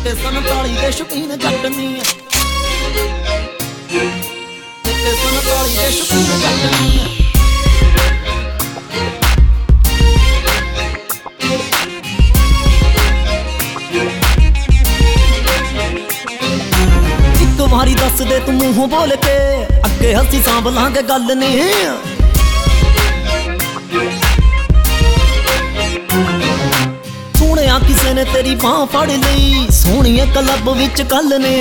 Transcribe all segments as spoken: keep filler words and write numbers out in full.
ਇੱਕ ਸੰਤਾਲੀ ਦੇ ਸ਼ੌਕੀਨ ਜੱਟ ਨੀ ਇੱਕ ਸੰਤਾਲੀ ਦੇ ਸ਼ੌਕੀਨ ਜੱਟ ਨੀ ਇੱਕ ਵਾਰੀ ਦੱਸ ਦੇ ਤੂੰ ਮੂੰਹੋਂ ਬੋਲ ਕੇ ਅੱਗੇ ਹੱਸੀ ਸਾਂਭ ਲਾਂਗੇ ਗੱਲ ਨੀ ਸੁਣਿਆ ਕਿਸੇ ਨੇ ਤੇਰੀ ਬਾਂਹ ਫੜ ਲਈ ਸੋਹਣੀਏ ਕਲੱਬ ਵਿੱਚ ਕੱਲ ਨੇ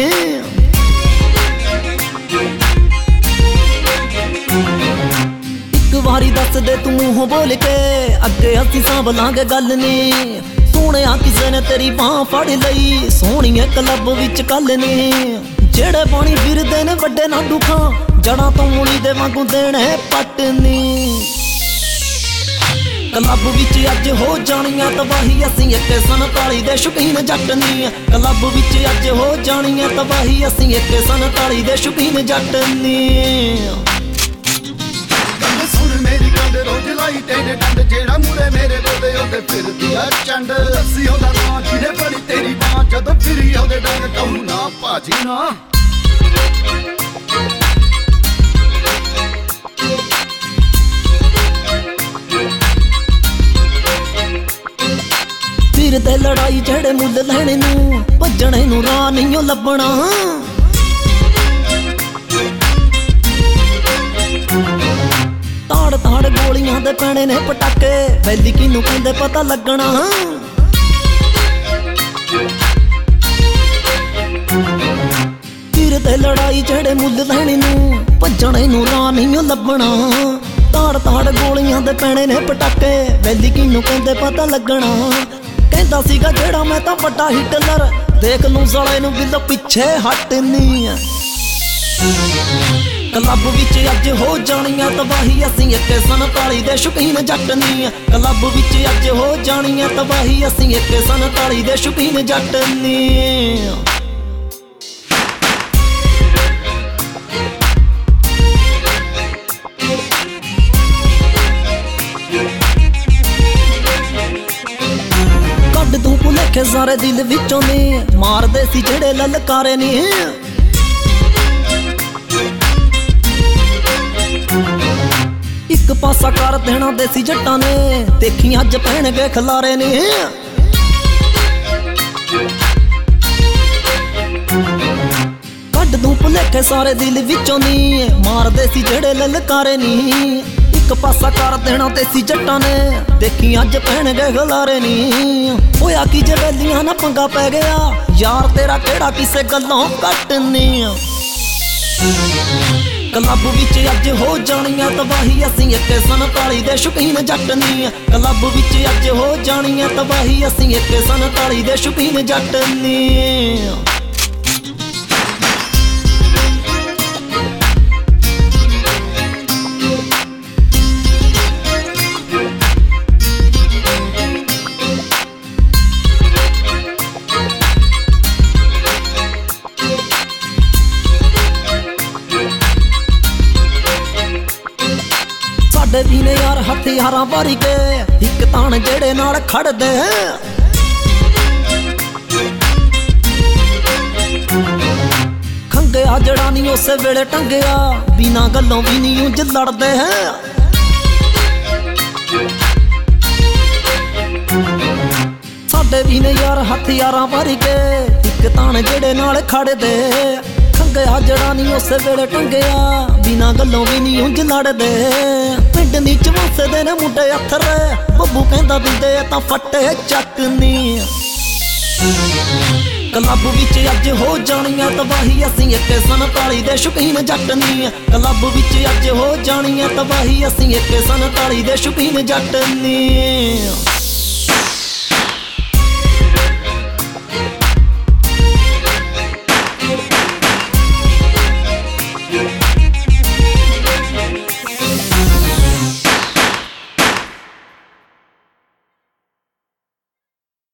ਇੱਕ ਵਾਰੀ ਦੱਸ ਦੇ ਤੂੰ ਮੂੰਹੋਂ ਬੋਲ ਕੇ ਅੱਗੇ ਹੱਸੀ ਸਾਂਭ ਲਾਂਗੇ ਗੱਲ ਨੀ ਸੁਣਿਆ ਕਿਸੇ ਨੇ ਤੇਰੀ ਬਾਂਹ ਫੜ ਲਈ ਸੋਹਣੀਏ ਕਲੱਬ ਵਿੱਚ ਕੱਲ ਨੇ ਜਿਹੜੇ ਪਾਣੀ ਫਿਰਦੇ ਨੇ ਵੱਡੇ ਨਾ ਦੁਖਾਂ ਜੜਾਂ ਤੋਂ ਮੂਲੀ ਦੇ ਵਾਂਗੂ ਦੇਣੇ ਪੱਟ ਨੀ ਕਲੱਬ ਵਿੱਚ ਅੱਜ ਹੋ ਜਾਣੀਆਂ ਤਬਾਹੀ ਅਸੀਂ ਇੱਕ ਸੰਤਾਲੀ ਦੇ ਸ਼ੌਕੀਨ ਜੱਟ ਨੀ ਕਲੱਬ ਵਿੱਚ ਅੱਜ ਹੋ ਜਾਣੀਆਂ ਤਬਾਹੀ ਅਸੀਂ ਇੱਕ ਸੰਤਾਲੀ ਦੇ ਸ਼ੌਕੀਨ ਜੱਟ ਨੀ ਸੁਣ ਮੇਰੀ ਕੰਡ ਰੋਜ਼ ਲਾਈ ਤੇਰੇ ਡੰਡ ਜਿਹੜਾ ਮੂਰੇ ਮੇਰੇ ਬੋਲੇ ਉਹਦੇ ਫਿਰਦੀ ਆ ਚੰਡ ਦੱਸੀ ਉਹਦਾ ਨਾਂ ਜਿਹਨੇ ਫੜੀ ਤੇਰੀ ਬਾਂਹ ਜਦੋਂ ਫਿਰੀ ਉਹਦੇ ਡੰਗ ਕਹੂੰ ਨਾ ਭਾਜੀ ਨਾ ਫਿਰ ਤੇ ਲੜਾਈ ਜਿਹੜੇ ਮੁੱਲ ਲੈਣੇ ਨੂੰ ਭੱਜਣੇ ਨੂੰ ਰਾਹ ਨਹੀਂ ਓ ਲੱਭਣਾ ਤਾੜ ਤਾੜ ਗੋਲੀਆਂ ਦੇ ਪੈਣੇ ਨੇ ਪਟਾਕੇ ਵੈਲੀ ਕਿਨੂੰ ਕਹਿੰਦੇ ਪਤਾ ਲੱਗਣਾ ਫਿਰ ਤੇ ਲੜਾਈ ਜਿਹੜੇ ਮੁੱਲ ਲੈਣੇ ਨੂੰ ਭੱਜਣੇ ਨੂੰ ਰਾਹ ਨਹੀਂ ਓ ਲੱਭਣਾ ਤਾੜ ਤਾੜ ਗੋਲੀਆਂ ਦੇ ਪੈਣੇ ਨੇ ਪਟਾਕੇ ਵੈਲੀ ਕਿਨੂੰ ਕਹਿੰਦੇ ਪਤਾ ਲੱਗਣਾ ਕਹਿੰਦਾ ਸੀਗਾ ਜਿਹੜਾ ਮੈਂ ਤਾਂ ਵੱਡਾ ਹਿਟਲਰ ਦੇਖ ਲੂੰ ਸਾਲੇ ਨੂੰ ਬਿੱਲ ਪਿੱਛੇ ਹਟਨੀ ਆ ਕਲੱਬ ਵਿੱਚ ਅੱਜ ਹੋ ਜਾਣੀਆਂ ਤਬਾਹੀ ਅਸੀਂ ਇੱਕ ਸੰਤਾਲੀ ਦੇ ਸ਼ੌਕੀਨ ਜੱਟ ਨੀ ਕਲੱਬ ਵਿੱਚ ਅੱਜ ਹੋ ਜਾਣੀਆਂ ਤਬਾਹੀ ਅਸੀਂ ਇੱਕ ਸੰਤਾਲੀ ਦੇ ਸ਼ੌਕੀਨ ਜੱਟ ਨੀ ਤੂੰ ਭੁਲੇਖੇ ਸਾਰੇ ਦਿਲ ਵਿੱਚੋਂ ਨੇ ਮਾਰਦੇ ਸੀ ਜਿਹੜੇ ਲਲਕਾਰੇ ਨੀ ਇੱਕ ਪਾਸਾ ਕਰ ਦੇਣਾ ਦੇ ਸੀ ਜੱਟਾਂ ਨੇ ਦੇਖੀ ਅੱਜ ਪੈਣਗੇ ਖਲਾਰੇ ਨੀ ਕੱਢ ਦੂੰ ਭੁਲੇਖੇ ਸਾਰੇ ਦਿਲ ਵਿੱਚੋਂ ਨੀ ਮਾਰਦੇ ਸੀ ਜਿਹੜੇ ਲਲਕਾਰੇ ਨੀ ਇੱਕ ਪਾਸਾ ਕਰ ਦੇਣਾ ਤੇ ਸੀ ਜੱਟਾਂ ਨੇ ਦੇਖੀ ਅੱਜ ਪੈਣਗੇ ਖਲਾਰੇ ਨੀ ਹੋਇਆ ਕੀ ਜੇ ਵੈਲੀਆਂ ਨਾ ਪੰਗਾ ਪੈ ਗਿਆ ਯਾਰ ਤੇਰਾ ਕਿਹੜਾ ਕਿਸੇ ਗੱਲੋਂ ਘੱਟ ਨੀ ਕਲੱਬ ਵਿੱਚ ਅੱਜ ਹੋ ਜਾਣੀਆਂ ਤਬਾਹੀ ਅਸੀਂ ਇੱਕ ਸੰਤਾਲੀ ਦੇ ਸ਼ੌਕੀਨ ਜੱਟ ਨੀ ਕਲੱਬ ਵਿੱਚ ਅੱਜ ਹੋ ਜਾਣੀਆਂ ਤਬਾਹੀ ਅਸੀਂ ਇੱਕ ਸੰਤਾਲੀ ਦੇ ਸ਼ੌਕੀਨ ਜੱਟ ਨੀ ਸਾਡੇ ਵੀ ਨੇ ਯਾਰ ਹਥਿਆਰਾਂ ਭਰੀ ਕੇ ਇੱਕ ਤਾਣ ਜਿਹੜੇ ਨਾਲ ਖੜਦੇ ਖੰਗਿਆ ਜੜਾ ਨਹੀਂ ਉਸੇ ਵੇਲੇ ਟੰਗਿਆ ਬਿਨਾਂ ਗੱਲੋਂ ਵੀ ਨਹੀਂ ਉਂਝ ਲੜਦੇ ਹੈ ਸਾਡੇ ਵੀ ਨੇ ਯਾਰ ਹਥਿਆਰਾਂ ਭਰੀ ਕੇ ਇੱਕ ਤਾਣ ਜਿਹੜੇ ਨਾਲ ਖੜਦੇ ਖੰਗਿਆ ਜੜਾ ਨਹੀਂ ਉਸੇ ਵੇਲੇ ਟੰਗਿਆ ਬਿਨਾਂ ਗੱਲੋਂ ਵੀ ਨਹੀਂ ਉਂਝ ਲੜਦੇ ਪਿੰਡ ਨੀ ਚ ਵਸਦੇ ਨੇ ਮੁੰਡੇ ਅੱਥਰ ਬੱਬੂ ਕਹਿੰਦਾ ਦਿੰਦੇ ਤਾਂ ਫੱਟੇ ਚੱਕਨੀ ਕਲੱਬ ਵਿੱਚ ਅੱਜ ਹੋ ਜਾਣੀਆਂ ਤਬਾਹੀ ਅਸੀਂ ਇੱਕ ਸੰਤਾਲੀ ਦੇ ਸ਼ੌਕੀਨ ਜੱਟ ਨੀ ਕਲੱਬ ਵਿੱਚ ਅੱਜ ਹੋ ਜਾਣੀਆਂ ਤਬਾਹੀ ਅਸੀਂ ਇੱਕ ਸੰਤਾਲੀ ਦੇ ਸ਼ੌਕੀਨ ਜੱਟ ਨੀ